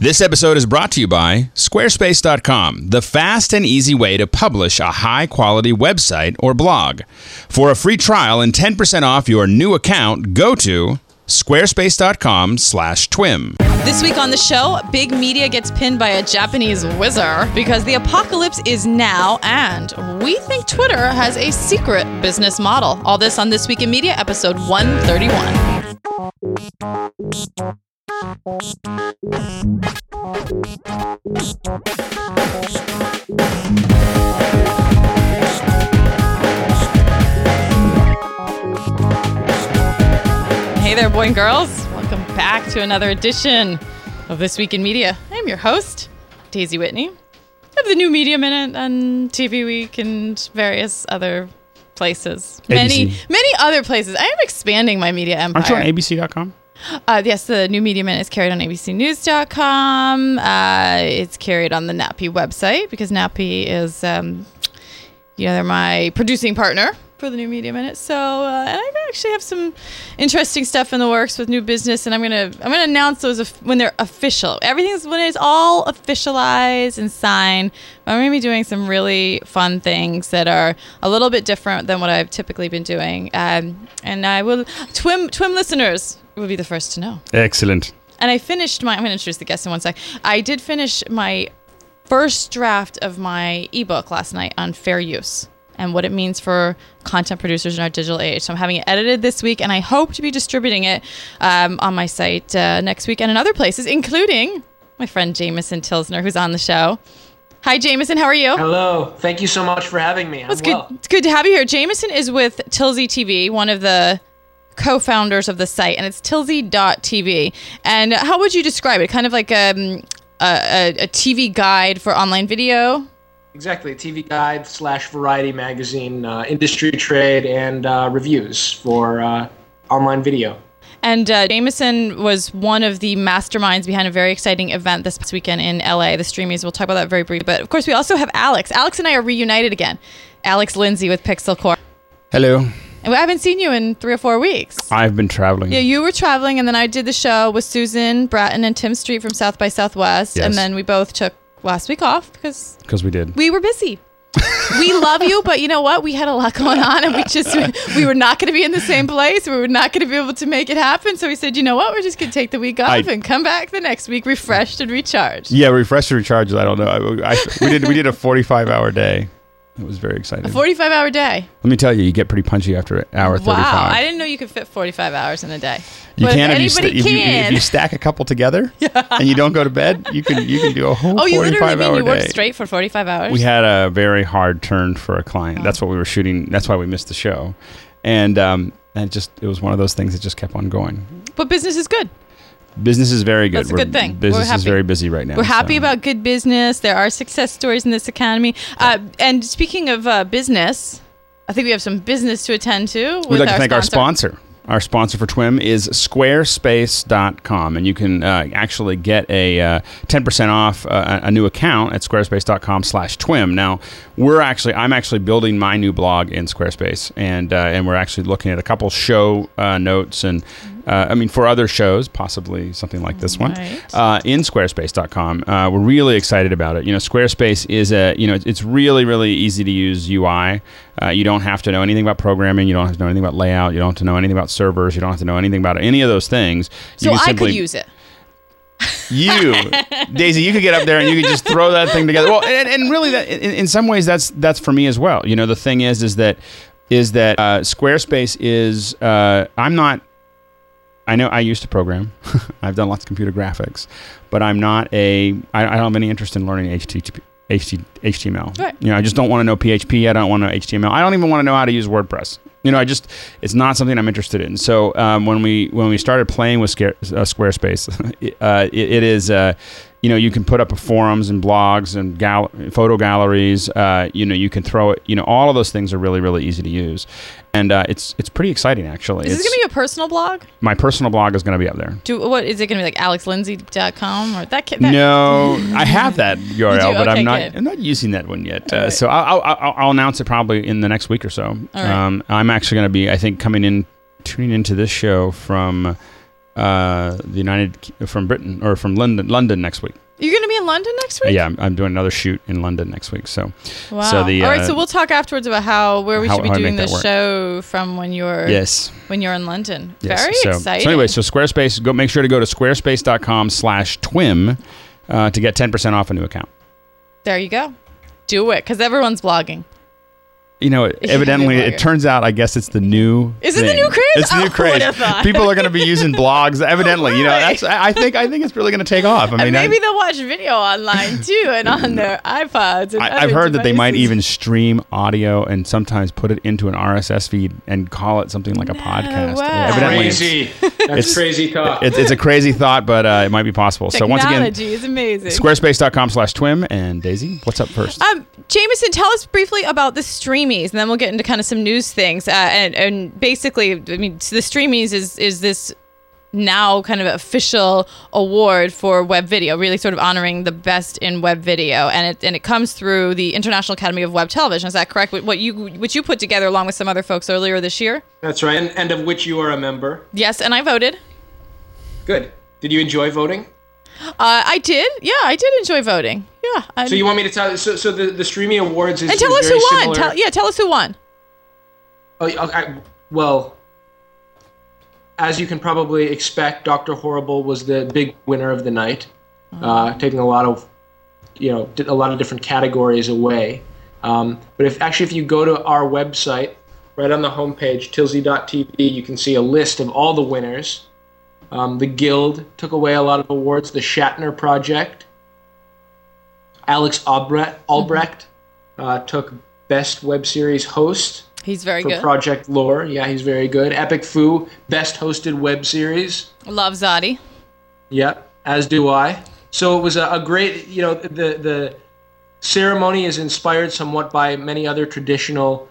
This episode is brought to you by Squarespace.com, the fast and easy way to publish a high-quality website or blog. For a free trial and 10% off your new account, go to squarespace.com/twim. This week on the show, big media gets pinned by a Japanese wizard because the apocalypse is now, and we think Twitter has a secret business model. All this on This Week in Media, episode 131. Hey there, boy and girls. Welcome back to another edition of This Week in Media. I'm your host, Daisy Whitney. I have the New Media Minute on TV Week and various other places. ABC. Many other places. I am expanding my media empire. Aren't you on ABC.com? Yes, the New Media Minute is carried on abcnews.com. It's carried on the NAPI website because NAPI is, they're my producing partner for the New Media Minute. So and I actually have some interesting stuff in the works with new business, and I'm gonna announce those when they're official. Everything's when it's all officialized and signed. I'm gonna be doing some really fun things that are a little bit different than what I've typically been doing, and I will Twim listeners will be the first to know. Excellent. And I finished I'm going to introduce the guest in one sec. I did finish my first draft of my ebook last night on fair use and what it means for content producers in our digital age. So I'm having it edited this week, and I hope to be distributing it on my site next week and in other places, including my friend Jameson Tilsner, who's on the show. Hi, Jameson. How are you? Hello. Thank you so much for having me. It's good to have you here. Jameson is with Tilsy TV, one of the co-founders of the site, and it's tilsy.tv. And how would you describe it? Kind of like a TV guide for online video? Exactly. A TV guide / variety magazine, industry trade, and reviews for online video. And Jameson was one of the masterminds behind a very exciting event this weekend in LA, the Streamies. We'll talk about that very briefly. But of course, we also have Alex. Alex and I are reunited again. Alex Lindsay with Pixel Corp. Hello. And I haven't seen you in 3 or 4 weeks. I've been traveling. Yeah, you were traveling, and then I did the show with Susan Bratton and Tim Street from South by Southwest. Yes. And then we both took last week off because we did. We were busy. We love you, but you know what? We had a lot going on, and we were not going to be in the same place. We were not going to be able to make it happen. So we said, you know what? We're just going to take the week off and come back the next week refreshed and recharged. Yeah, refreshed and recharged. I don't know. We did a 45-hour day. It was very exciting. A 45-hour day. Let me tell you, you get pretty punchy after hour 35. Wow, I didn't know you could fit 45 hours in a day. You but can if you stack a couple together and you don't go to bed, you can do a whole 45-hour day. Oh, you literally mean you worked straight for 45 hours? We had a very hard turn for a client. Oh. That's what we were shooting. That's why we missed the show. And it was one of those things that just kept on going. But business is good. Business is very good. That's a good thing. Business is very busy right now. We're happy about good business. There are success stories in this economy. And speaking of business, I think we have some business to attend to. We'd like to thank our sponsor. Our sponsor for TWIM is Squarespace.com, and you can actually get a 10% off a new account at Squarespace.com/TWIM. Now, I'm actually building my new blog in Squarespace, and we're actually looking at a couple show notes and. For other shows, possibly something like this one, in Squarespace.com. We're really excited about it. Squarespace is it's really, really easy to use UI. You don't have to know anything about programming. You don't have to know anything about layout. You don't have to know anything about servers. You don't have to know anything about any of those things. So I could use it. Daisy, you could get up there and you could just throw that thing together. Well, and really, that in some ways, that's for me as well. The thing is that Squarespace is. I know I used to program. I've done lots of computer graphics, but I don't have any interest in learning HTML. Right. I just don't want to know PHP. I don't want to know HTML. I don't even want to know how to use WordPress. It's not something I'm interested in. So when we started playing with Squarespace, it is. You can put up forums and blogs and photo galleries. You can throw it. All of those things are really, really easy to use, and it's pretty exciting actually. Is this going to be a personal blog? My personal blog is going to be up there. What is it going to be, like alexlindsay.com or that? No, I have that URL, but okay, I'm not using that one yet. So I'll announce it probably in the next week or so. All right. I'm actually going to be, I think, tuning into this show from from Britain or from London next week. You're going to be in London next week? Yeah, I'm doing another shoot in London next week. So, wow. So All right, so we'll talk afterwards about where we should be doing the show from when you're in London. Yes. Very exciting. So anyway, Squarespace, make sure to go to squarespace.com/twim to get 10% off a new account. There you go. Do it, because everyone's blogging. You know, evidently, it turns out, I guess it's the new. Is it the new craze? It's the new craze. People are going to be using blogs. Evidently, you know, I think it's really going to take off. I mean, maybe they'll watch video online too, and on their iPods. And I've heard that they might even stream audio and sometimes put it into an RSS feed and call it something like a podcast. Wow. Evidently, crazy. That's crazy talk. It's a crazy thought, but it might be possible. Technology so once again, is amazing. Squarespace.com/twim. And Daisy, what's up first? Jameson, tell us briefly about the Streamies, and then we'll get into kind of some news things. And basically, I mean, the Streamies is this now kind of official award for web video, really sort of honoring the best in web video, and it comes through the International Academy of Web Television. Is that correct? Which you put together along with some other folks earlier this year? That's right, and of which you are a member. Yes, and I voted. Good. Did you enjoy voting? I did. Yeah, I did enjoy voting. Yeah. So you want me to tell? So the Streamy Awards is and tell us very who won. similar. Tell us who won. Well, as you can probably expect, Dr. Horrible was the big winner of the night, taking a lot of different categories away. But if you go to our website, right on the homepage, tilsey.tv, you can see a list of all the winners. The Guild took away a lot of awards. The Shatner Project. Alex Albrecht took Best Web Series Host. He's very good. Project Lore. Yeah, he's very good. Epic Foo, Best Hosted Web Series. Love Zadi. Yep, as do I. So it was a great, the ceremony is inspired somewhat by many other traditional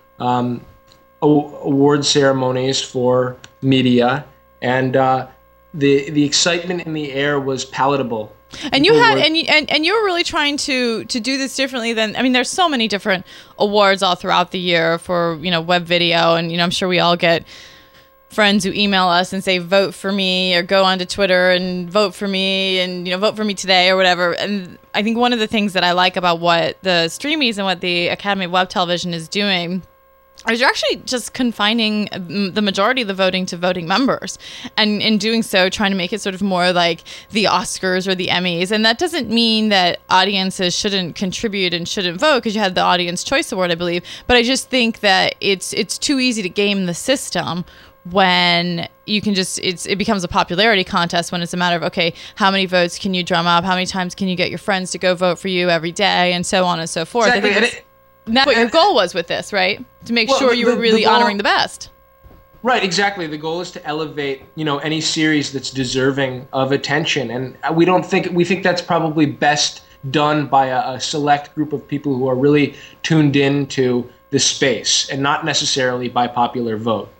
award ceremonies for media, and the excitement in the air was palatable. And you had and you were really trying to do this differently than, I mean, there's so many different awards all throughout the year for, web video, and I'm sure we all get friends who email us and say vote for me, or go onto Twitter and vote for me, and vote for me today or whatever. And I think one of the things that I like about what the Streamies and what the Academy of Web Television is doing is you're actually just confining the majority of the voting to voting members, and in doing so trying to make it sort of more like the Oscars or the Emmys. And that doesn't mean that audiences shouldn't contribute and shouldn't vote, because you had the Audience Choice Award, I believe, but I just think that it's too easy to game the system when you can just, it becomes a popularity contest, when it's a matter of, okay, how many votes can you drum up, how many times can you get your friends to go vote for you every day, and so on and so forth. Exactly. I think that's what your goal was with this, right? To make sure you were really honoring the best. Right, exactly. The goal is to elevate, any series that's deserving of attention, and we think that's probably best done by a select group of people who are really tuned in to the space, and not necessarily by popular vote.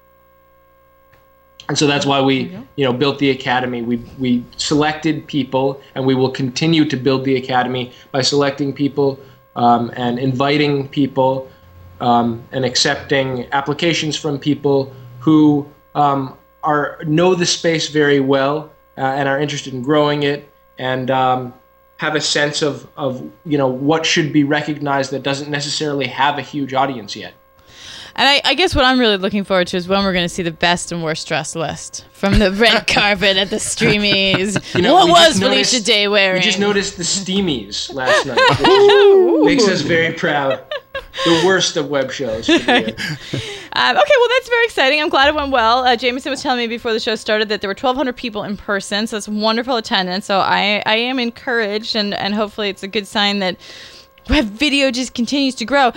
And so that's why we, built the Academy. We selected people, and we will continue to build the Academy by selecting people and inviting people and accepting applications from people who know the space very well and are interested in growing it, and have a sense of what should be recognized that doesn't necessarily have a huge audience yet. And I guess what I'm really looking forward to is when we're going to see the best and worst dressed list from the red carpet at the Streamies. What was Felicia Day wearing? We just noticed the Steamies last night, which makes us very proud. The worst of web shows for the year. Okay, well, that's very exciting. I'm glad it went well. Jameson was telling me before the show started that there were 1,200 people in person, so it's wonderful attendance. So I am encouraged, and hopefully it's a good sign that web video just continues to grow.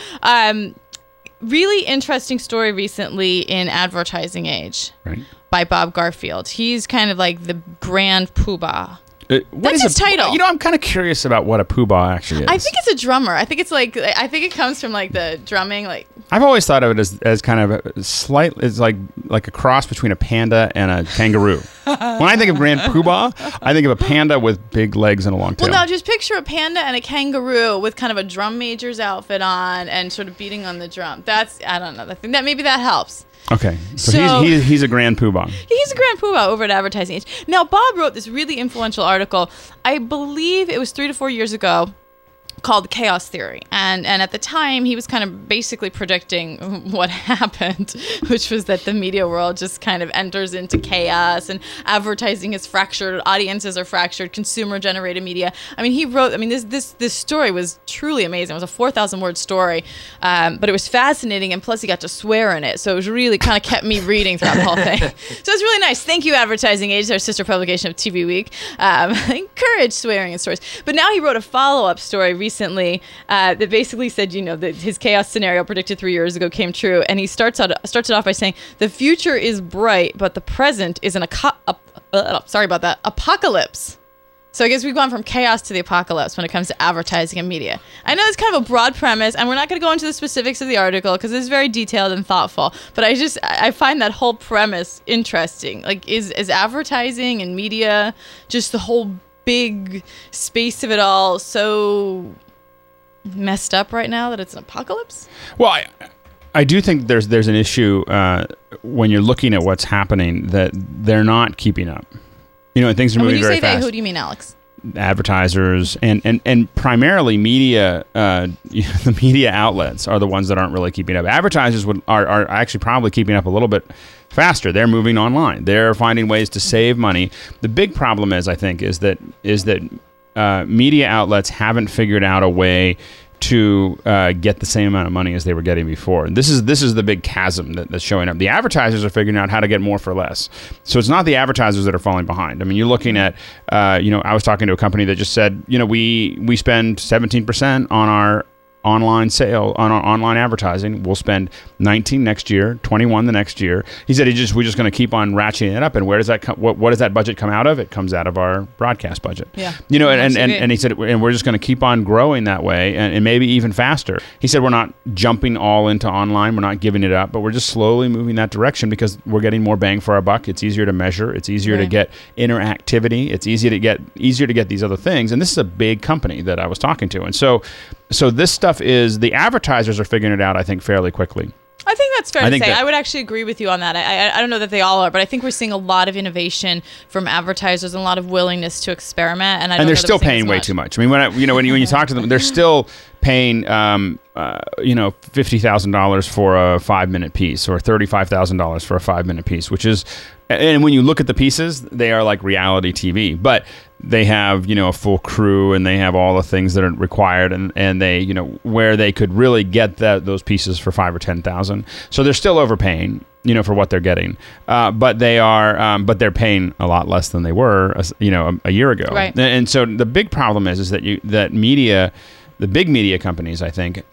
Really interesting story recently in Advertising Age, right, by Bob Garfield. He's kind of like the grand poobah. That's his title. I'm kind of curious about what a poobah actually is. I think it's a drummer. I think it comes from like the drumming. Like, I've always thought of it as kind of a slight. It's like a cross between a panda and a kangaroo. When I think of grand poobah, I think of a panda with big legs and a long tail. Well, now just picture a panda and a kangaroo with kind of a drum major's outfit on and sort of beating on the drum. I don't know. I think that maybe that helps. Okay, so, So- he's a grand poobah. He's a grand poobah over at Advertising Age. Now, Bob wrote this really influential article, I believe it was 3 to 4 years ago, called Chaos Theory. And at the time, he was kind of basically predicting what happened, which was that the media world just kind of enters into chaos and advertising is fractured, audiences are fractured, consumer-generated media. I mean, he wrote, this story was truly amazing. It was a 4,000-word story, but it was fascinating, and plus he got to swear in it, so it was really kind of kept me reading throughout the whole thing. So it's really nice. Thank you, Advertising Age, our sister publication of TV Week. Encourage swearing in stories. But now he wrote a follow-up story recently that basically said, that his chaos scenario predicted 3 years ago came true, and he starts it off by saying the future is bright, but the present is an apocalypse. So I guess we've gone from chaos to the apocalypse when it comes to advertising and media. I know it's kind of a broad premise, and we're not going to go into the specifics of the article because it's very detailed and thoughtful. But I find that whole premise interesting. Like, is advertising and media, just the whole big space of it all, so messed up right now that it's an apocalypse? Well, I do think there's an issue when you're looking at what's happening that they're not keeping up. And things are moving very fast. When you say they, who do you mean, Alex? Advertisers and primarily media, the media outlets are the ones that aren't really keeping up. Advertisers are actually probably keeping up a little bit faster. They're moving online. They're finding ways to save money. The big problem is that media outlets haven't figured out a way to get the same amount of money as they were getting before. And this is the big chasm that's showing up. The advertisers are figuring out how to get more for less. So it's not the advertisers that are falling behind. I mean, you're looking at, I was talking to a company that just said, we spend 17% on our online sale, on our online advertising. We'll spend 19 next year, 21 the next year. He said we're just going to keep on ratcheting it up. And where does that what does that budget come out of? It comes out of our broadcast budget. Yeah. And he said, and we're just going to keep on growing that way, and maybe even faster. He said we're not jumping all into online. We're not giving it up, but we're just slowly moving that direction because we're getting more bang for our buck. It's easier to measure. It's easier to get interactivity. It's easier to get these other things. And this is a big company that I was talking to. And so this stuff is, the advertisers are figuring it out, I think, fairly quickly. I think that's fair to say. I would actually agree with you on that. I don't know that they all are, but I think we're seeing a lot of innovation from advertisers and a lot of willingness to experiment. And they're still paying way too much. I mean, when you talk to them, they're still paying $50,000 for a 5-minute piece or $35,000 for a 5-minute piece, which is, and when you look at the pieces, they are like reality TV, but they have, a full crew and they have all the things that are required, and they, where they could really get those pieces for $5,000 or $10,000. So they're still overpaying, for what they're getting. But they're paying a lot less than they were, a year ago. Right. And so the big problem is that media, the big media companies, I think,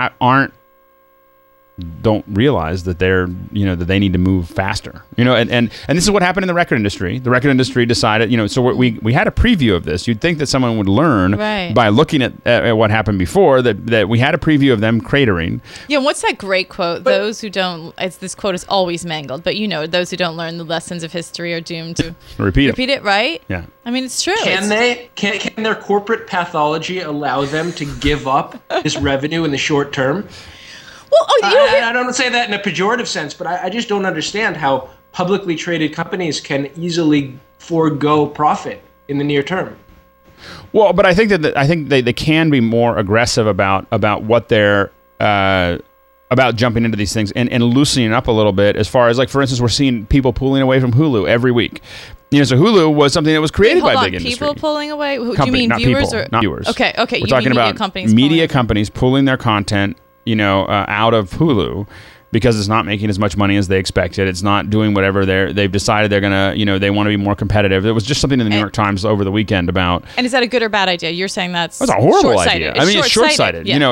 don't realize that that they need to move faster, and this is what happened in the record industry. The record industry decided, so we had a preview of this. You'd think that someone would learn by looking at what happened before, that we had a preview of them cratering. Yeah. What's that great quote? Those who don't, this quote is always mangled, but those who don't learn the lessons of history are doomed to repeat it. Right? Yeah. I mean, it's true. Can their corporate pathology allow them to give up this revenue in the short term? Well, I don't say that in a pejorative sense, but I just don't understand how publicly traded companies can easily forego profit in the near term. Well, but I think they can be more aggressive about what they're about jumping into these things and loosening up a little bit. As far as, like, for instance, we're seeing people pulling away from Hulu every week. So Hulu was something that was created by big industry. People pulling away? Do you mean viewers or not viewers? Okay. We're talking about media companies pulling their content, out of Hulu because it's not making as much money as they expected. It's not doing whatever they've decided they're gonna, they want to be more competitive. There was just something in the New York Times over the weekend about. And is that a good or bad idea? You're saying that's a horrible idea. It's short-sighted. Yeah.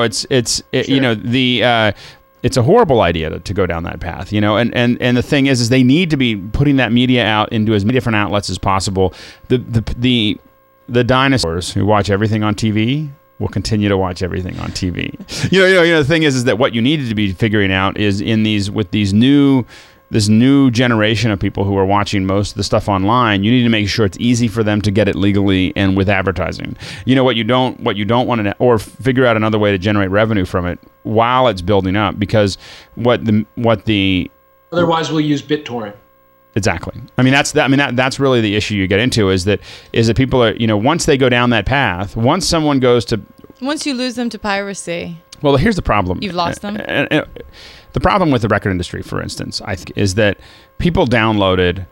It's a horrible idea to go down that path. And the thing is they need to be putting that media out into as many different outlets as possible. The dinosaurs who watch everything on TV will continue to watch everything on TV. The thing is that what you needed to be figuring out is this new generation of people who are watching most of the stuff online, you need to make sure it's easy for them to get it legally and with advertising. What you don't want to, or figure out another way to generate revenue from it while it's building up, because what the Otherwise, we'll use BitTorrent. Exactly. I mean, that's really the issue you get into is that people are, once they go down that path, once someone goes to... Once you lose them to piracy. Well, here's the problem. You've lost them. The problem with the record industry, for instance, I think, is that people downloaded,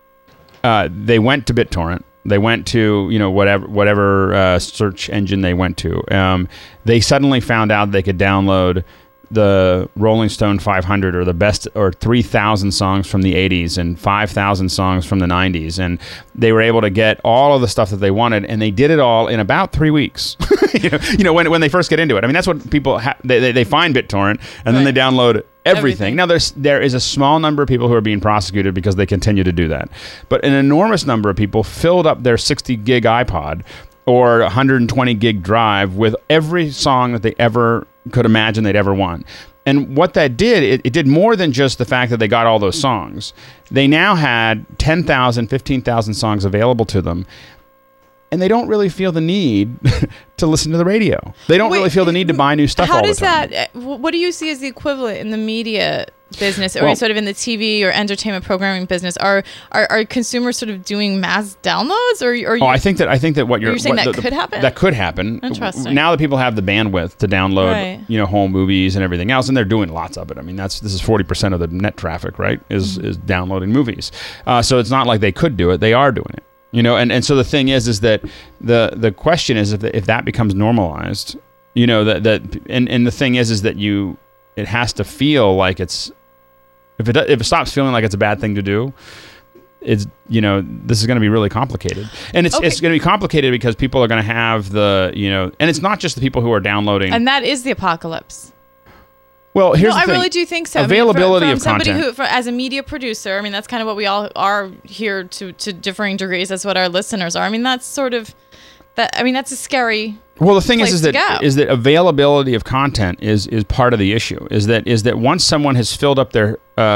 they went to BitTorrent, they went to, whatever search engine they went to. They suddenly found out they could download the Rolling Stone 500 or the best or 3,000 songs from the 80s and 5,000 songs from the 90s, and they were able to get all of the stuff that they wanted, and they did it all in about 3 weeks. When they first get into it. I mean, that's what people they find BitTorrent and then they download everything. Now there is a small number of people who are being prosecuted because they continue to do that, but an enormous number of people filled up their 60 gig iPod or 120 gig drive with every song that they ever could imagine they'd ever want. And what that did, it did more than just the fact that they got all those songs. They now had 10,000, 15,000 songs available to them. And they don't really feel the need to listen to the radio. They don't really feel the need to buy new stuff all the time. What do you see as the equivalent in the media business or sort of in the TV or entertainment programming business? Are consumers sort of doing mass downloads or I think that what you're saying could happen? That could happen. Interesting. Now that people have the bandwidth to download, home movies and everything else, and they're doing lots of it. I mean, this is 40% of the net traffic, right? Is downloading movies. So it's not like they could do it; they are doing it. And so the thing is that the question is if that becomes normalized, and the thing is that it has to feel like it's if it stops feeling like it's a bad thing to do, it's this is going to be really complicated, and it's going to be complicated because people are going to have and it's not just the people who are downloading, and that is the apocalypse. Well, here's the thing. I really do think so. Availability of somebody content. As a media producer, I mean, that's kind of what we all are here to differing degrees. That's what our listeners are. I mean, that's sort of that. I mean, that's a scary. Well, the thing is that availability of content is part of the issue. Is that once someone has filled up their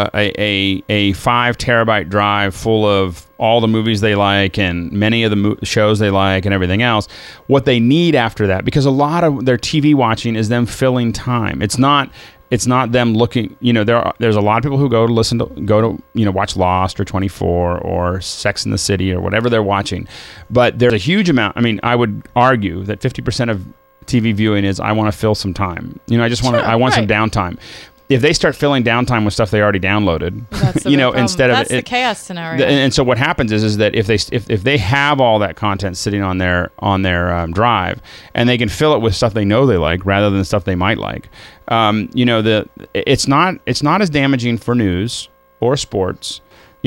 a 5 terabyte drive full of all the movies they like and many of the shows they like and everything else, what they need after that, because a lot of their TV watching is them filling time. It's not them looking. There's a lot of people who go to watch Lost or 24 or Sex and the City or whatever they're watching, but there's a huge amount. I mean, I would argue that 50% of TV viewing is I want to fill some time. I want some downtime. If they start filling downtime with stuff they already downloaded, instead of that's the chaos scenario. And so what happens is that if they have all that content sitting on their drive and they can fill it with stuff they know they like rather than stuff they might like, it's not as damaging for news or sports,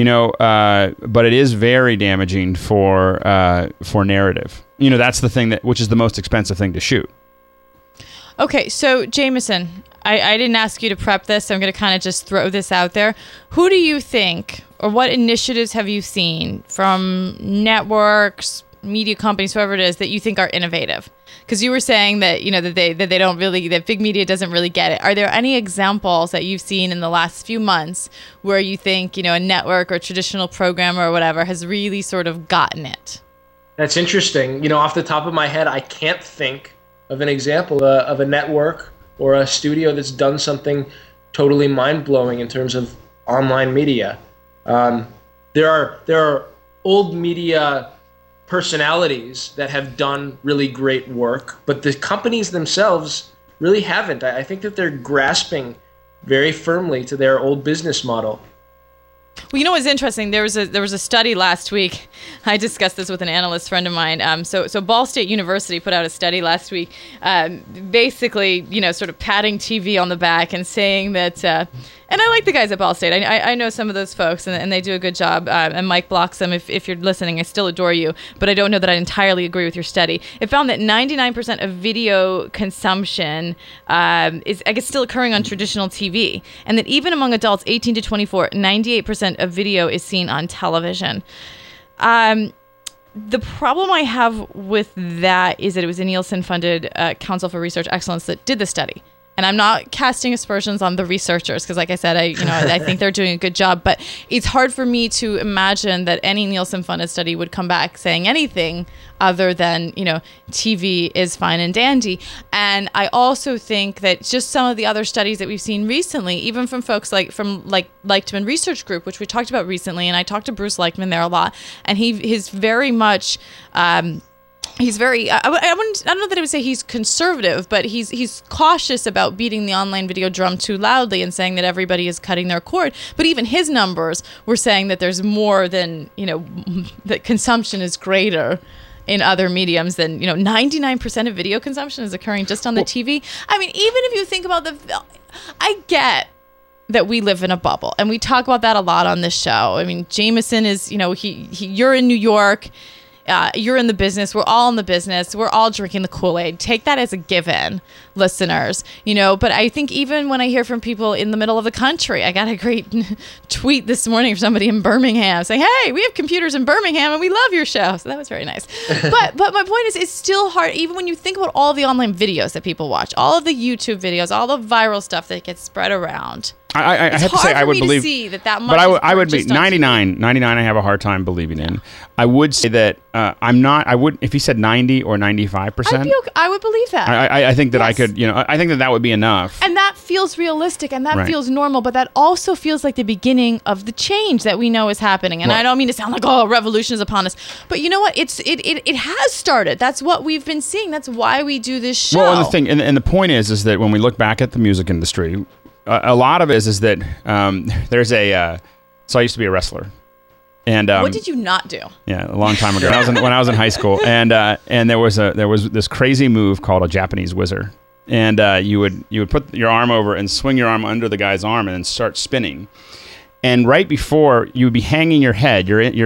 but it is very damaging for narrative. That's the thing which is the most expensive thing to shoot. Okay, so Jameson, I didn't ask you to prep this, so I'm going to kind of just throw this out there. Who do you think, or what initiatives have you seen from networks, media companies, whoever it is, that you think are innovative? Because you were saying that that they don't really, that big media doesn't really get it. Are there any examples that you've seen in the last few months where you think a network or traditional programmer or whatever has really sort of gotten it? That's interesting. Off the top of my head, I can't think of an example of a network or a studio that's done something totally mind-blowing in terms of online media. There are old media personalities that have done really great work, but the companies themselves really haven't. I think that they're grasping very firmly to their old business model. Well, what's interesting? There was a study last week. I discussed this with an analyst friend of mine. So Ball State University put out a study last week, basically, sort of patting TV on the back and saying that. And I like the guys at Ball State. I know some of those folks, and they do a good job. And Mike Bloxham, if you're listening, I still adore you, but I don't know that I entirely agree with your study. It found that 99% of video consumption is, I guess, still occurring on traditional TV, and that even among adults 18 to 24, 98% of video is seen on television. The problem I have with that is that it was a Nielsen-funded Council for Research Excellence that did the study. and I'm not casting aspersions on the researchers because, like I said, I think they're doing a good job. But it's hard for me to imagine that any Nielsen-funded study would come back saying anything other than, TV is fine and dandy. And I also think that just some of the other studies that we've seen recently, even from folks like Leichtman Research Group, which we talked about recently, and I talked to Bruce Leichtman there a lot, and he's very much. He's very. I don't know that I would say he's conservative, but he's cautious about beating the online video drum too loudly and saying that everybody is cutting their cord. But even his numbers were saying that there's more than that consumption is greater in other mediums than 99% of video consumption is occurring just on the TV. I mean, even if you think about I get that we live in a bubble, and we talk about that a lot on this show. I mean, Jameson is you're in New York. You're in the business. We're all in the business. We're all drinking the Kool-Aid. Take that as a given, listeners. But I think even when I hear from people in the middle of the country, I got a great tweet this morning from somebody in Birmingham saying, "Hey, we have computers in Birmingham and we love your show." So that was very nice. But my point is, it's still hard, even when you think about all the online videos that people watch, all of the YouTube videos, all the viral stuff that gets spread around. I have to say, I would believe, see that much, but I would be 99. I have a hard time believing in. I would say that I'm not. I would, if he said 90 or 95%. I would believe that. I think that I could. I think that would be enough. And that feels realistic, and that feels normal. But that also feels like the beginning of the change that we know is happening. And I don't mean to sound like revolution is upon us, but you know what? It has started. That's what we've been seeing. That's why we do this show. Well, and the thing, and the point is that when we look back at the music industry. A lot of it is that there's so I used to be a wrestler, and what did you not do? Yeah, a long time ago when I was in high school, and there was this crazy move called a Japanese whizzer, and you would put your arm over and swing your arm under the guy's arm and then start spinning, and right before you would be hanging your head,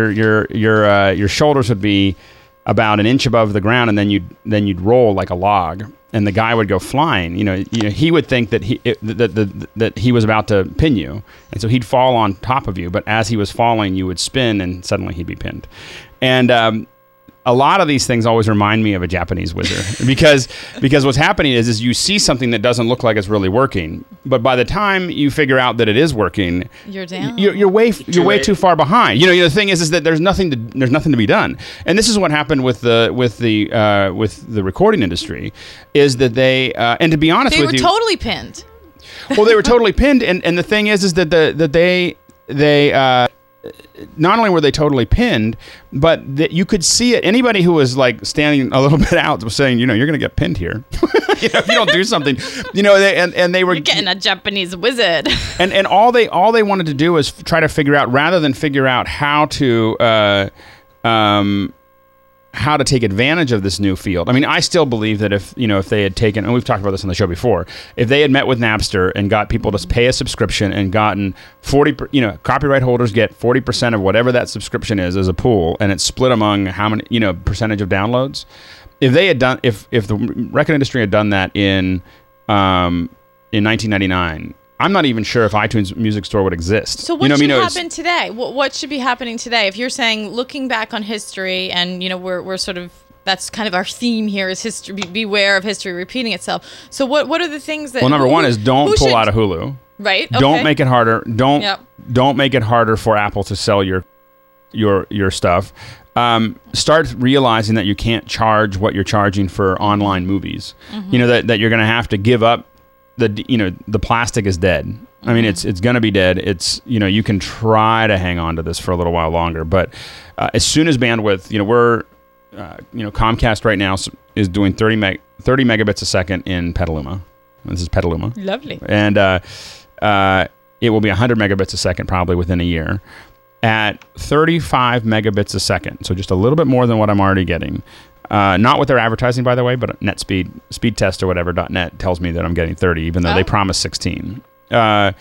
your shoulders would be about an inch above the ground, and then you'd roll like a log. And the guy would go flying. He would think that he was about to pin you, and so he'd fall on top of you. But as he was falling, you would spin, and suddenly he'd be pinned. And a lot of these things always remind me of a Japanese whizzer because what's happening is you see something that doesn't look like it's really working, but by the time you figure out that it is working, you're down. You're way too far behind. The thing is that there's nothing to be done, and this is what happened with the recording industry, is that they and to be honest with you, they were totally pinned. Well, they were totally pinned, and the thing is that they not only were they totally pinned, but that you could see it. Anybody who was like standing a little bit out was saying, you're going to get pinned here. If you don't do something, they were you're getting a Japanese wizard. And all they wanted to do was try to figure out, rather than figure out how to take advantage of this new field. I mean, I still believe that if they had taken, and we've talked about this on the show before, if they had met with Napster and got people to pay a subscription and gotten 40%, copyright holders get 40% of whatever that subscription is as a pool, and it's split among how many, percentage of downloads. If they had done, if the record industry had done that in 1999. I'm not even sure if iTunes Music Store would exist. So what should happen today? What should be happening today? If you're saying, looking back on history, and we're sort of, that's kind of our theme here, is history. Beware of history repeating itself. So what are the things that? Well, number one is don't pull out of Hulu. Right. Okay. Don't make it harder. Don't make it harder for Apple to sell your stuff. Start realizing that you can't charge what you're charging for online movies. Mm-hmm. That you're going to have to give up. The plastic is dead. I mean, it's going to be dead. It's, you can try to hang on to this for a little while longer, but as soon as bandwidth, we're, Comcast right now is doing 30 megabits a second in Petaluma. This is Petaluma. Lovely. And it will be 100 megabits a second probably within a year at 35 megabits a second. So just a little bit more than what I'm already getting. Not with their advertising, by the way, but NetSpeed, speed test or whatever, .net tells me that I'm getting 30, even though they promised 16. At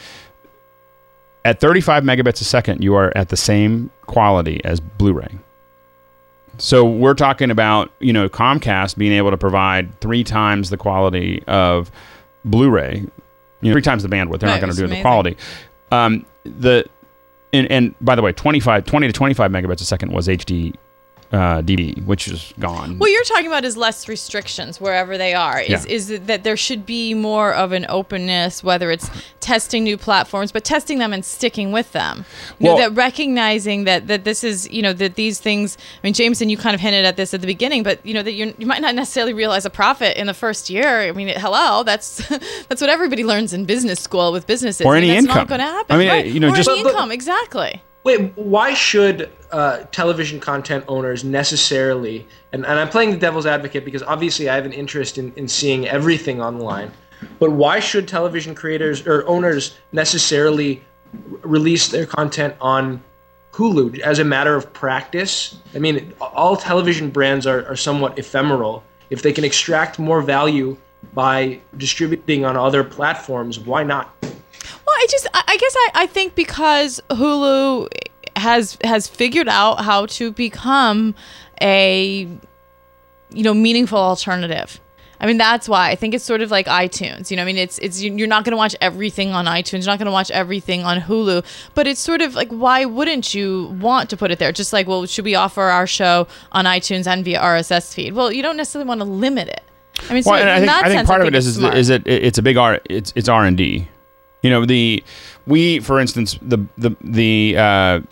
35 megabits a second, you are at the same quality as Blu-ray. So we're talking about, Comcast being able to provide 3 times the quality of Blu-ray, 3 times the bandwidth. They're not going to do the quality. And by the way, 20 to 25 megabits a second was HD DVD, which is gone. What you're talking about is less restrictions wherever they are. Is it that there should be more of an openness, whether it's testing new platforms, but testing them and sticking with them. You know, that recognizing that this is, you know, that these things. I mean, Jameson, you kind of hinted at this at the beginning, but you know that you might not necessarily realize a profit in the first year. I mean, hello, that's what everybody learns in business school with businesses. Or any income. That's not going to happen. I mean, right. you know, or just any income, exactly. Wait, why should television content owners necessarily, and I'm playing the devil's advocate because obviously I have an interest in seeing everything online, but why should television creators or owners necessarily release their content on Hulu as a matter of practice? I mean, all television brands are somewhat ephemeral. If they can extract more value by distributing on other platforms, why not? Well, I think because Hulu has figured out how to become a, you know, meaningful alternative. I mean, that's why I think it's sort of like iTunes. You know, I mean, it's you're not going to watch everything on iTunes. You're not going to watch everything on Hulu. But it's sort of like, why wouldn't you want to put it there? Just like, well, should we offer our show on iTunes and via RSS feed? Well, you don't necessarily want to limit it. I mean, so well, and I think part of it is it's a big it's R&D. You know, for instance, the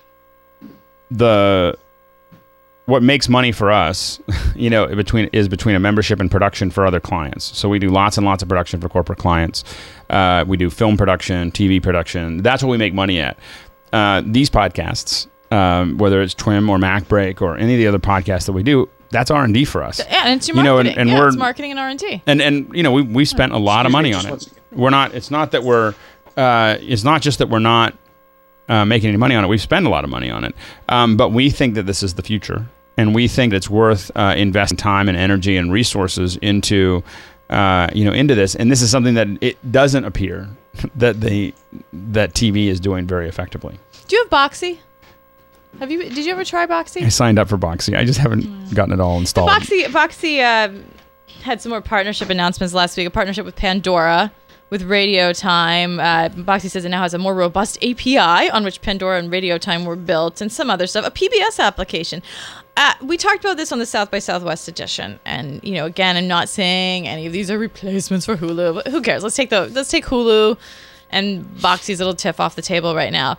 what makes money for us, you know, between a membership and production for other clients. So we do lots and lots of production for corporate clients. We do film production, TV production. That's what we make money at. These podcasts, whether it's TWIM or MacBreak or any of the other podcasts that we do, that's R&D for us. Yeah, and it's your marketing. And we're it's marketing and R&D. And you know, we spent a lot of money on it. We're not. It's not that we're. It's not just that we're not making any money on it. We've spent a lot of money on it, but we think that this is the future, and we think it's worth investing time and energy and resources into, into this. And this is something that it doesn't appear that TV is doing very effectively. Do you have Boxy? Did you ever try Boxy? I signed up for Boxy. I just haven't gotten it all installed. Boxy had some more partnership announcements last week. A partnership with Pandora, with Radio Time. Boxy says it now has a more robust API on which Pandora and Radio Time were built, and some other stuff. A PBS application. We talked about this on the South by Southwest edition, and you know, again, I'm not saying any of these are replacements for Hulu, but who cares? Let's take Hulu and Boxy's little tiff off the table right now.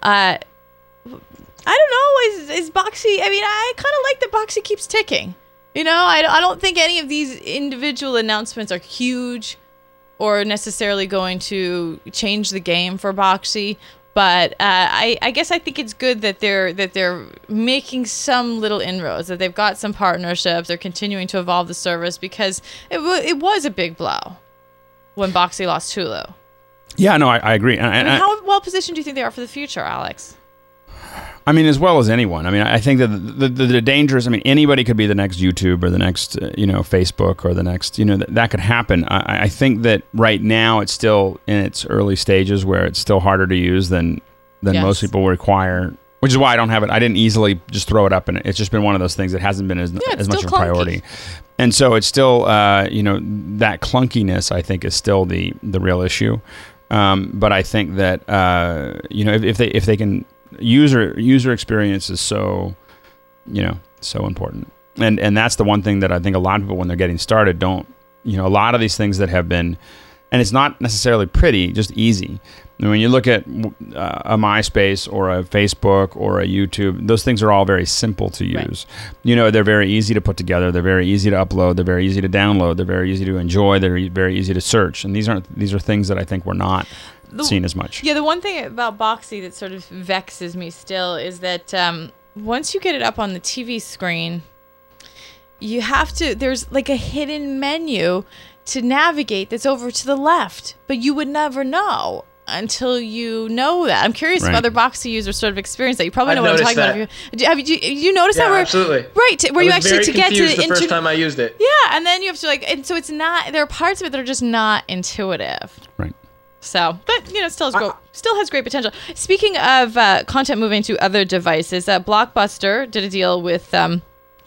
I don't know. Is Boxy? I mean, I kind of like that Boxy keeps ticking. You know, I don't think any of these individual announcements are huge or necessarily going to change the game for Boxy. But I guess I think it's good that they're making some little inroads, that they've got some partnerships, they're continuing to evolve the service, because it was a big blow when Boxy lost Hulu. Yeah, no, I agree. And how well positioned do you think they are for the future, Alex? I mean, as well as anyone. I mean, I think that the dangers, I mean, anybody could be the next YouTube or the next, Facebook or the next, that could happen. I think that right now it's still in its early stages where it's still harder to use than most people require, which is why I don't have it. I didn't easily just throw it up, and it's just been one of those things that hasn't been as much of a priority. And so it's still, that clunkiness, I think, is still the real issue. But I think that, if they can, user experience is so important, and that's the one thing that I think a lot of people, when they're getting started, don't, a lot of these things that have been, and it's not necessarily pretty, just easy. I mean, when you look at a MySpace or a Facebook or a YouTube, those things are all very simple to use. Right. They're very easy to put together. They're very easy to upload. They're very easy to download. They're very easy to enjoy. They're very easy to search. And these are things that I think we're not seen as much. Yeah, the one thing about Boxy that sort of vexes me still is that once you get it up on the TV screen, you have to, there's like a hidden menu to navigate that's over to the left, but you would never know until you know that. I'm curious if other Boxy users sort of experience that. You probably know what I'm talking about. Have you noticed that? Absolutely. Right, where you actually to get to the first time I used it. Yeah, and then you have to and so it's not. There are parts of it that are just not intuitive. Right. So, but it still has great potential. Speaking of content moving to other devices, Blockbuster did a deal with. Tell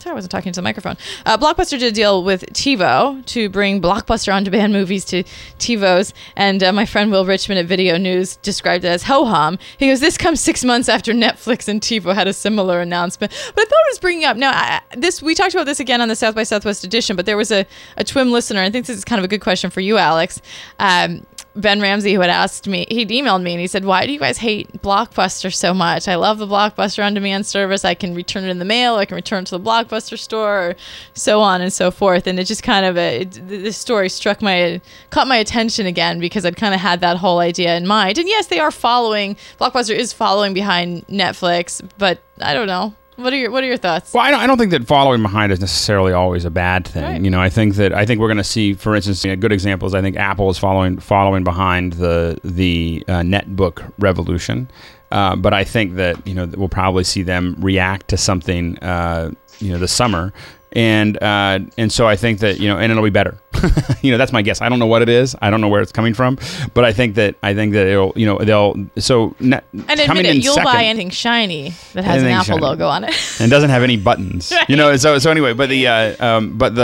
Sorry, I wasn't talking to the microphone. Blockbuster did a deal with TiVo to bring Blockbuster on-demand movies to TiVos, and my friend Will Richmond at Video News described it as ho-hum. He goes, this comes 6 months after Netflix and TiVo had a similar announcement. But I thought it was bringing up, now, we talked about this again on the South by Southwest edition, but there was a TWIM listener, and I think this is kind of a good question for you, Alex, Ben Ramsey, who had asked me, he'd emailed me and he said, why do you guys hate Blockbuster so much? I love the Blockbuster on-demand service. I can return it in the mail. I can return it to the Blockbuster store, or so on and so forth. And it just kind of, this story caught my attention again, because I'd kind of had that whole idea in mind. And yes, Blockbuster is following behind Netflix, but I don't know. What are your thoughts? Well, I don't think that following behind is necessarily always a bad thing. Right. You know, I think we're going to see, for instance, a good example is I think Apple is following behind the netbook revolution. But I think that we'll probably see them react to something this summer. And so I think that and it'll be better. That's my guess. I don't know what it is. I don't know where it's coming from, but I think that it'll they'll and admit it, you'll buy anything shiny that has an Apple logo on it and doesn't have any buttons. Right. So anyway, but I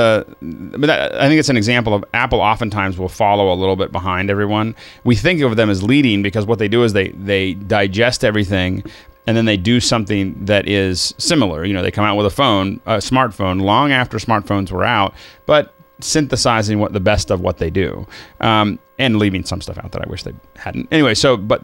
think it's an example of Apple oftentimes will follow a little bit behind everyone. We think of them as leading because what they do is they digest everything. And then they do something that is similar. They come out with a smartphone, long after smartphones were out, but synthesizing the best of what they do, and leaving some stuff out that I wish they hadn't. Anyway, but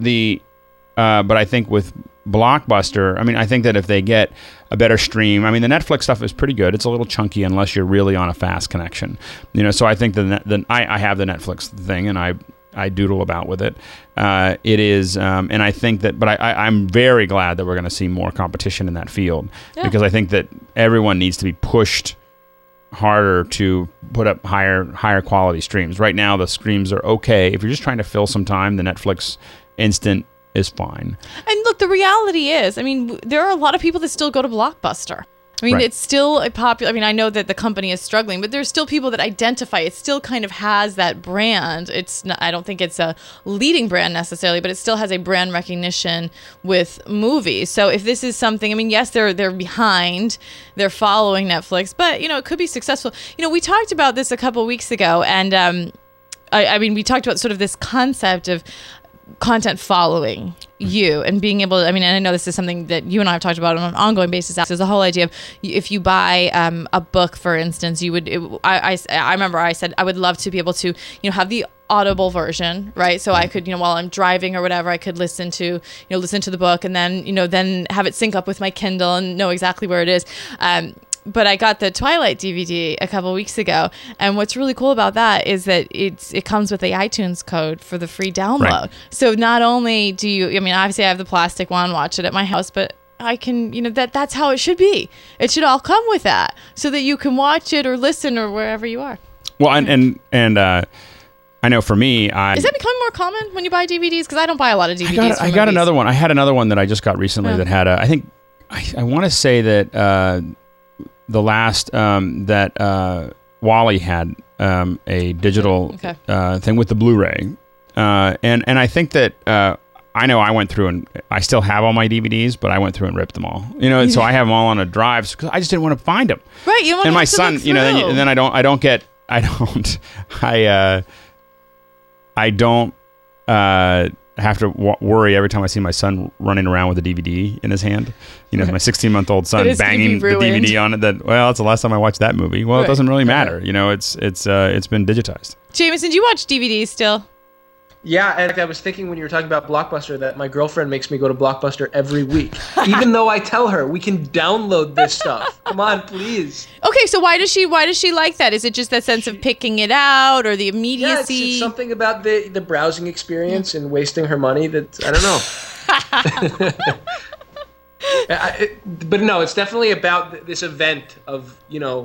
I think with Blockbuster, I think that if they get a better stream, the Netflix stuff is pretty good. It's a little chunky unless you're really on a fast connection. So I think I have the Netflix thing, and I doodle about with it. It is, and I think that, but I'm very glad that we're going to see more competition in that field, because I think that everyone needs to be pushed harder to put up higher quality streams. Right now, the streams are okay. If you're just trying to fill some time, the Netflix Instant is fine. And look, the reality is, there are a lot of people that still go to Blockbuster. Right. It's still a popular, I know that the company is struggling, but there's still people that identify. It still kind of has that brand. It's not, I don't think it's a leading brand necessarily, but it still has a brand recognition with movies. So if this is something, yes, they're behind, they're following Netflix, but, it could be successful. We talked about this a couple weeks ago, and we talked about sort of this concept of content following you and being able to, and I know this is something that you and I have talked about on an ongoing basis. There's the whole idea of if you buy a book, for instance, I remember I said I would love to be able to, have the Audible version, right? So I could, while I'm driving or whatever, I could listen to the book, and then, then have it sync up with my Kindle and know exactly where it is. But I got the Twilight DVD a couple weeks ago, and what's really cool about that is that it comes with the iTunes code for the free download. Right. So not only do you, obviously I have the plastic one, watch it at my house, but I can, that's how it should be. It should all come with that, so that you can watch it or listen or wherever you are. Well, and I know for me, is that becoming more common when you buy DVDs? Because I don't buy a lot of DVDs. I got another one. I had another one that I just got recently that had I think I want to say that. The last that Wally had a digital thing with the Blu-ray, and I think that I know I went through and I still have all my DVDs, but I went through and ripped them all. So I have them all on a drive because I just didn't want to find them. Right, you don't want and to my son, and then I don't have to worry every time I see my son running around with a DVD in his hand. My 16-month-old son banging the DVD on it. That's the last time I watched that movie. Well, it doesn't really matter. It's been digitized. Jameson, do you watch DVDs still? Yeah, and I was thinking when you were talking about Blockbuster that my girlfriend makes me go to Blockbuster every week, even though I tell her we can download this stuff. Come on, please. Okay, so why does she like that? Is it just that sense of picking it out or the immediacy? Yeah, it's something about the browsing experience and wasting her money that I don't know. But no, it's definitely about this event of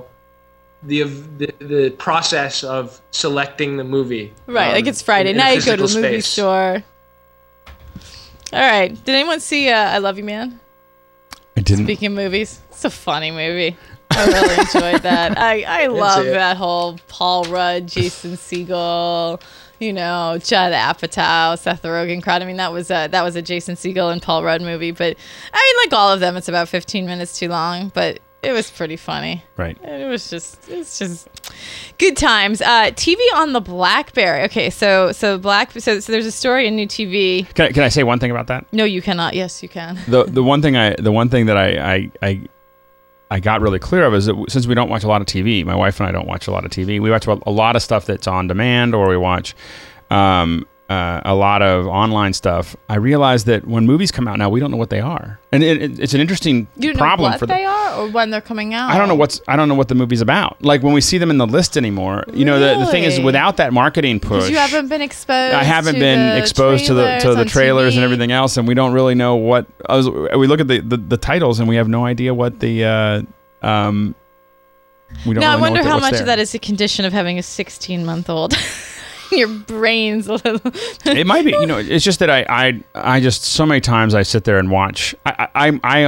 the process of selecting the movie. Right, like it's Friday night, go to the movie store. All right, did anyone see I Love You, Man? I didn't. Speaking of movies, it's a funny movie. I really enjoyed that. I love that whole Paul Rudd, Jason Segel, Judd Apatow, Seth Rogen crowd. That was a Jason Segel and Paul Rudd movie, but like all of them, it's about 15 minutes too long, but It was pretty funny. Right. It's just good times. TV on the BlackBerry. Okay, so there's a story in New TV. Can I say one thing about that? No, you cannot. Yes, you can. The one thing that I got really clear of is that since we don't watch a lot of TV, my wife and I don't watch a lot of TV. We watch a lot of stuff that's on demand, or we watch a lot of online stuff. I realized that when movies come out now, we don't know what they are, and it's an interesting problem for they are, or when they're coming out. I don't know what the movie's about. Like when we see them in the list anymore. You know, the thing is, without that marketing push, you haven't been exposed. I haven't been exposed to the trailers and everything else, and we don't really know what. We look at the titles, and we have no idea what the. We don't. Now really I wonder how much there. of that is a condition of having a 16-month-old. Your brain's a little. It might be. You know, it's just that I just so many times I sit there and watch. I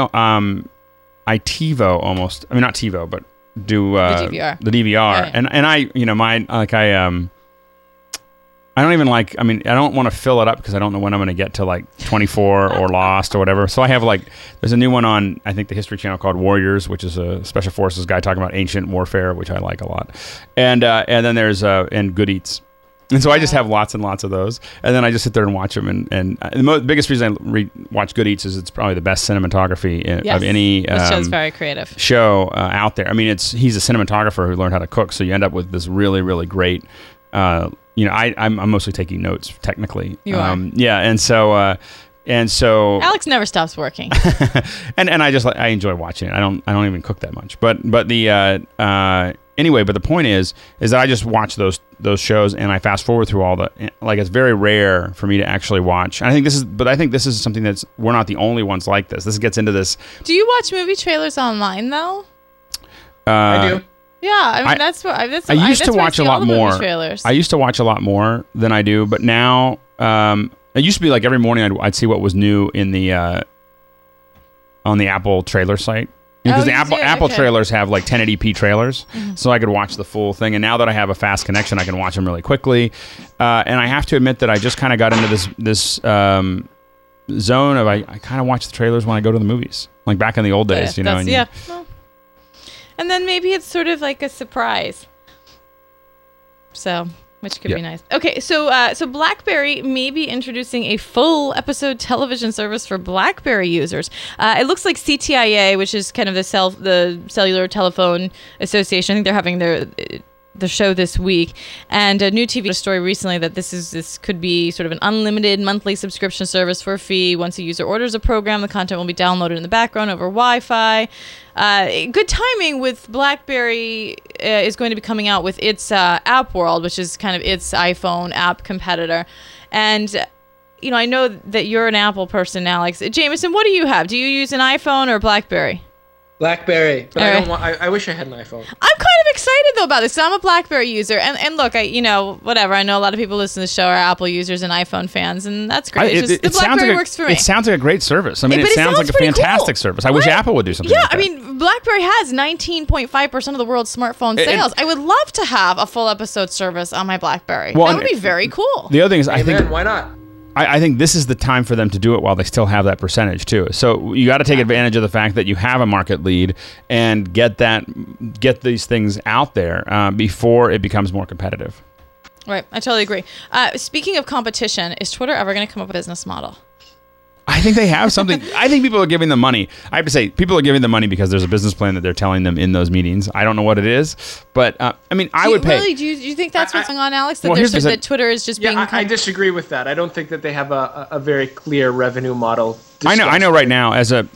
TiVo almost. I mean, not TiVo, but do the DVR. The DVR, right. and I I don't even like. I mean, I don't want to fill it up because I don't know when I'm going to get to like 24 or Lost or whatever. So I have there's a new one on I think the History Channel called Warriors, which is a special forces guy talking about ancient warfare, which I like a lot, and then there's and Good Eats. And so I just have lots and lots of those, and then I just sit there and watch them. And the biggest reason I watch Good Eats is it's probably the best cinematography of any show's very creative show out there. I mean, he's a cinematographer who learned how to cook, so you end up with this really, really great. I'm mostly taking notes technically. You are. Yeah, and so Alex never stops working. and I enjoy watching it. I don't even cook that much, but the. Anyway, but the point is that I just watch those shows and I fast forward through all it's very rare for me to actually watch. And I think this is something we're not the only ones like this. This gets into this. Do you watch movie trailers online though? I do. Yeah, I mean that's what I used to watch a lot more. Trailers. I used to watch a lot more than I do, but now it used to be like every morning I'd see what was new in the on the Apple trailer site. Because the Apple trailers have like 1080p trailers, so I could watch the full thing. And now that I have a fast connection, I can watch them really quickly. And I have to admit that I just kind of got into this zone of I kind of watch the trailers when I go to the movies, like back in the old days, you know. Well, and then maybe it's sort of like a surprise. So. Which could be nice. Okay, so BlackBerry may be introducing a full episode television service for BlackBerry users. It looks like CTIA, which is kind of the Cellular Telephone Association. I think they're having the show this week, and a new TV story recently that this could be sort of an unlimited monthly subscription service for a fee. Once a user orders a program, the content will be downloaded in the background over Wi-Fi. Good timing with BlackBerry is going to be coming out with its App World, which is kind of its iPhone app competitor. And I know that you're an Apple person, Alex. Jameson, what do you have? Do you use an iPhone or BlackBerry? BlackBerry, but I wish I had an iPhone. I'm kind of excited though about this because I'm a BlackBerry user, and look, whatever. I know a lot of people listening to the show are Apple users and iPhone fans, and that's great. The BlackBerry works for me. It sounds like a great service. I mean, it sounds like a fantastic service. I wish Apple would do something. Yeah, like that. I mean, BlackBerry has 19.5% of the world's smartphone sales. I would love to have a full episode service on my BlackBerry. That would be very cool. The other thing is, I think why not? I think this is the time for them to do it while they still have that percentage too. So you got to take advantage of the fact that you have a market lead and get these things out there before it becomes more competitive. Right, I totally agree. Speaking of competition, is Twitter ever going to come up with a business model? I think they have something. I think people are giving them money. I have to say, people are giving them money because there's a business plan that they're telling them in those meetings. I don't know what it is, but I mean, I would pay. Really? Do you think that's what's going on, Alex? That Twitter is just being. I disagree with that. I don't think that they have a very clear revenue model. I know. Right now, as a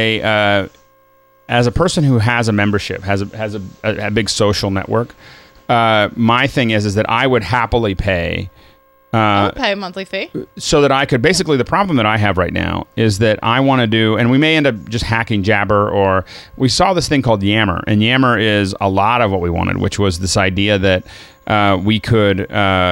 person who has a membership, has a big social network, my thing is that I would happily pay. I'll pay a monthly fee. So that I could, basically the problem that I have right now is that I want to do, and we may end up just hacking Jabber, or we saw this thing called Yammer, and Yammer is a lot of what we wanted, which was this idea that we could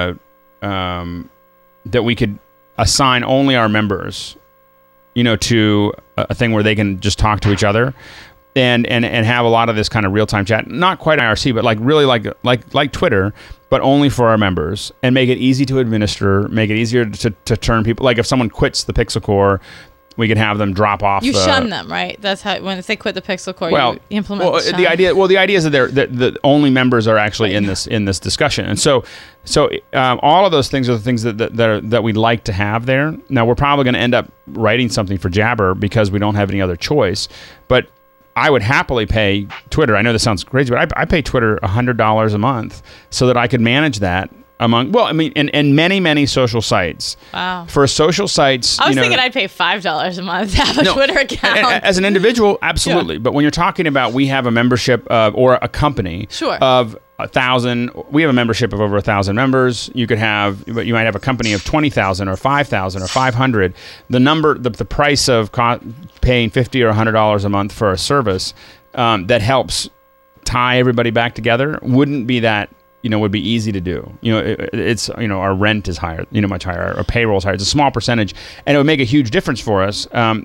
assign only our members, to a thing where they can just talk to each other. And have a lot of this kind of real-time chat, not quite IRC, but really like Twitter, but only for our members, and make it easy to administer, make it easier to turn people. Like if someone quits the Pixel Core, We could have them drop off. You shun them, right? That's how when they quit the Pixel Core, you implement the shun. The idea is that the only members are actually in this discussion, and so all of those things are the things that we'd like to have there. Now we're probably going to end up writing something for Jabber because we don't have any other choice, but I would happily pay Twitter. I know this sounds crazy, but I pay Twitter $100 a month so that I could manage that. And many social sites. Wow. For social sites, I was thinking I'd pay $5 a month to have a Twitter account. As an individual, absolutely. Yeah. But when you're talking about, we have a membership or a company of 1,000. We have a membership of over 1,000 members. You might have a company of 20,000 or 5,000 or 500. The price of paying $50 or $100 a month for a service that helps tie everybody back together wouldn't be that. Would be easy to do. It's our rent is higher, much higher. Our payroll is higher. It's a small percentage, and it would make a huge difference for us.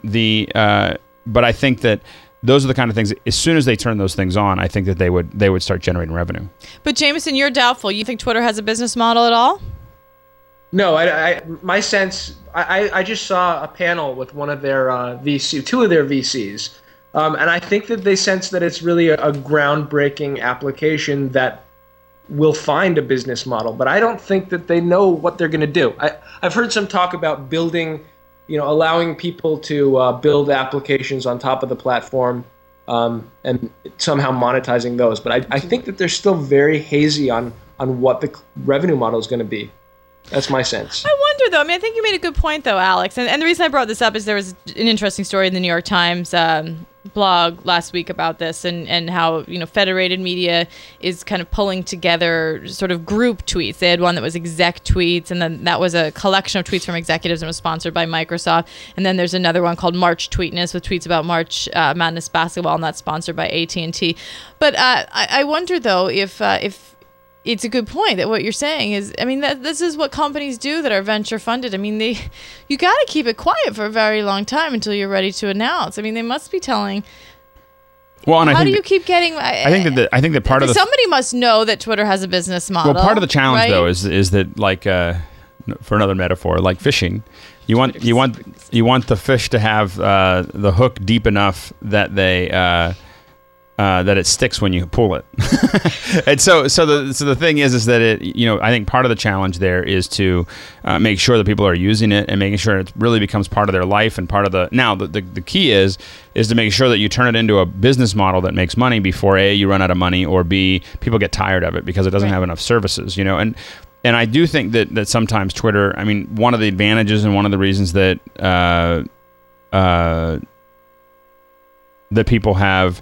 But I think that those are the kind of things. As soon as they turn those things on, I think that they would start generating revenue. But Jameson, you're doubtful. You think Twitter has a business model at all? No, my sense. I just saw a panel with one of their two of their VCs, and I think that they sense that it's really a groundbreaking application that will find a business model, but I don't think that they know what they're going to do. I've heard some talk about building, allowing people to build applications on top of the platform and somehow monetizing those. But I think that they're still very hazy on what the revenue model is going to be. That's my sense. I wonder, though. I think you made a good point, though, Alex. And the reason I brought this up is there was an interesting story in the New York Times blog last week about this and how Federated Media is kind of pulling together sort of group tweets. They had one that was exec tweets, and then that was a collection of tweets from executives and was sponsored by Microsoft. And then there's another one called March Tweetness with tweets about March Madness basketball, and that's sponsored by AT&T. But I wonder, though, if it's a good point that what you're saying is, this is what companies do that are venture funded. You got to keep it quiet for a very long time until you're ready to announce. They must be telling. Well, and how do you keep getting? I think that part of somebody must know that Twitter has a business model. Well, part of the challenge, right? Though, is that, like, for another metaphor, like fishing, you want the fish to have the hook deep enough that they. That it sticks when you pull it. And so the thing is that I think part of the challenge there is to make sure that people are using it and making sure it really becomes part of their life and part of the key is to make sure that you turn it into a business model that makes money before A, you run out of money, or B, people get tired of it because it doesn't have enough services, and I do think that sometimes Twitter, one of the advantages and one of the reasons that that people have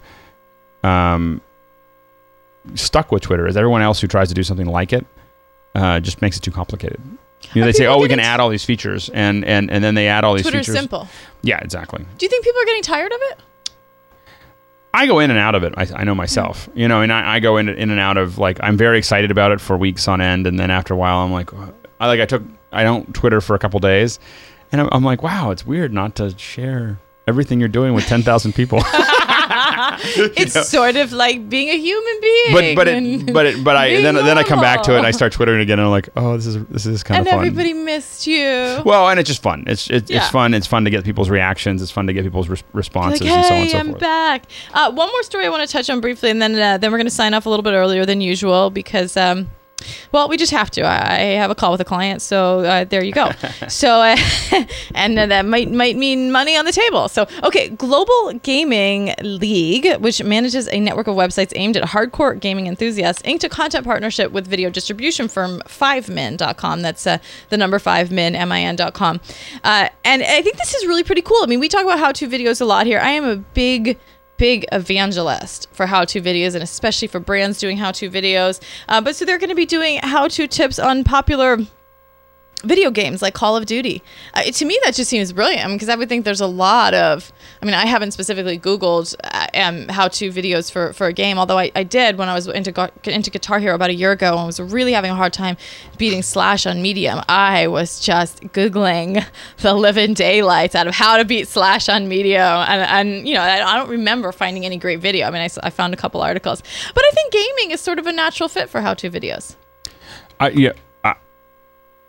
stuck with Twitter is everyone else who tries to do something like it just makes it too complicated. They say, we can add all these features, and then they add all these features. Twitter's simple. Yeah, exactly. Do you think people are getting tired of it? I go in and out of it. I know myself, and I go in and out of, like, I'm very excited about it for weeks on end, and then after a while, I'm like, I don't Twitter for a couple days, and I'm like, wow, it's weird not to share everything you're doing with 10,000 people. It's sort of like being a human being. But I come back to it and I start Twittering again and I'm like, oh, this is kind of fun. And everybody missed you. Well, and it's just fun. It's fun. It's fun to get people's reactions. It's fun to get people's responses and so on and so forth. I'm back. One more story I want to touch on briefly, and then we're going to sign off a little bit earlier than usual because. We just have to. I have a call with a client, so there you go. So, and that might mean money on the table. So, okay, Global Gaming League, which manages a network of websites aimed at hardcore gaming enthusiasts, inked a content partnership with video distribution firm 5min.com. That's the number 5min, min.com. And I think this is really pretty cool. We talk about how-to videos a lot here. I am a big evangelist for how-to videos, and especially for brands doing how-to videos. But so they're going to be doing how-to tips on popular video games like Call of Duty. To me, that just seems brilliant because I would think there's a lot of, I haven't specifically Googled how-to videos for a game, although I did when I was into Guitar Hero about a year ago and was really having a hard time beating Slash on Medium. I was just Googling the living daylights out of how to beat Slash on Medium. And I don't remember finding any great video. I found a couple articles. But I think gaming is sort of a natural fit for how-to videos.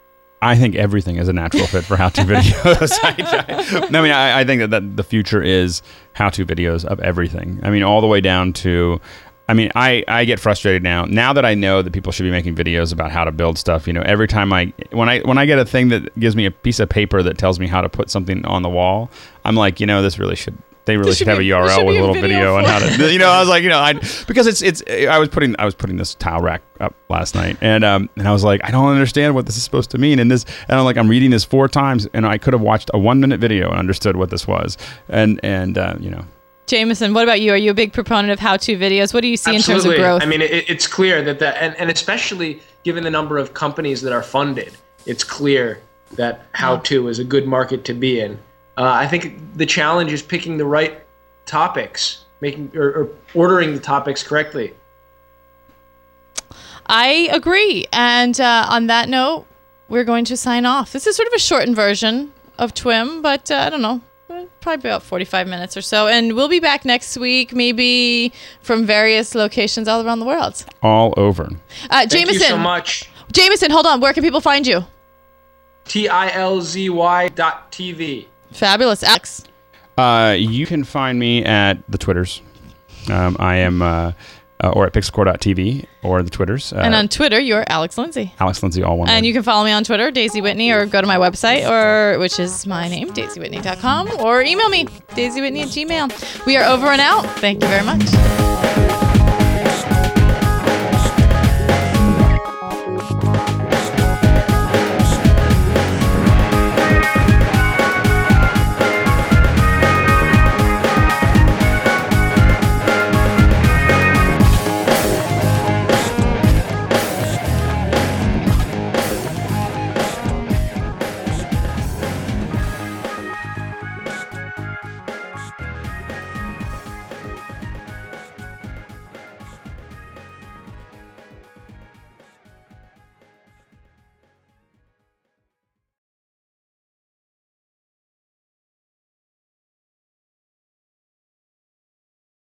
I think everything is a natural fit for how-to videos. I think that the future is how-to videos of everything. I mean, all the way down to, I get frustrated now that I know that people should be making videos about how to build stuff. Every time when I get a thing that gives me a piece of paper that tells me how to put something on the wall, I'm like, this really should. They really should have a URL with a little video on how to. I was like, because I was putting this towel rack up last night, and I was like, I don't understand what this is supposed to mean, and I'm reading this 4 times, and I could have watched a 1-minute video and understood what this was, and. Jameson, what about you? Are you a big proponent of how-to videos? What do you see Absolutely. in terms of growth? I mean, it's clear that and especially given the number of companies that are funded, it's clear that how-to is a good market to be in. I think the challenge is picking the right topics, making or ordering the topics correctly. I agree. And on that note, we're going to sign off. This is sort of a shortened version of TWIM, but I don't know, probably about 45 minutes or so. And we'll be back next week, maybe from various locations all around the world. All over. Jameson, Thank you so much. Jameson, hold on. Where can people find you? TILZY.TV. Fabulous. Alex? You can find me at the Twitters. I am, or at pixelcore.tv or the Twitters. And on Twitter, you're Alex Lindsay. Alex Lindsay, all one word. And you can follow me on Twitter, Daisy Whitney, or go to my website, which is my name, daisywhitney.com, or email me, daisywhitney@gmail.com. We are over and out. Thank you very much.